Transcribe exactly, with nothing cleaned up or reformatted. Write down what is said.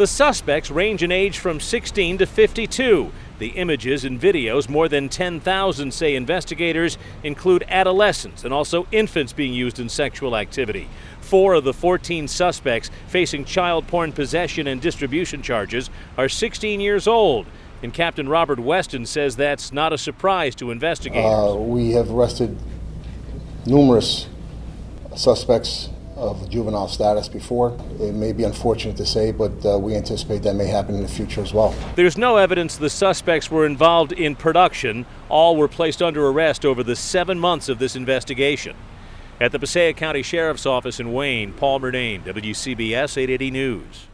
The suspects range in age from sixteen to fifty-two. The images and videos, more than ten thousand, say investigators, include adolescents and also infants being used in sexual activity. Four of the fourteen suspects facing child porn possession and distribution charges are sixteen years old. And Captain Robert Weston says that's not a surprise to investigators. Uh, we have arrested numerous suspects of juvenile status before. It may be unfortunate to say, but uh, we anticipate that may happen in the future as well. There's no evidence the suspects were involved in production. All were placed under arrest over the seven months of this investigation. At the Passaic County Sheriff's Office in Wayne, Paul Murnane, W C B S eight eighty News.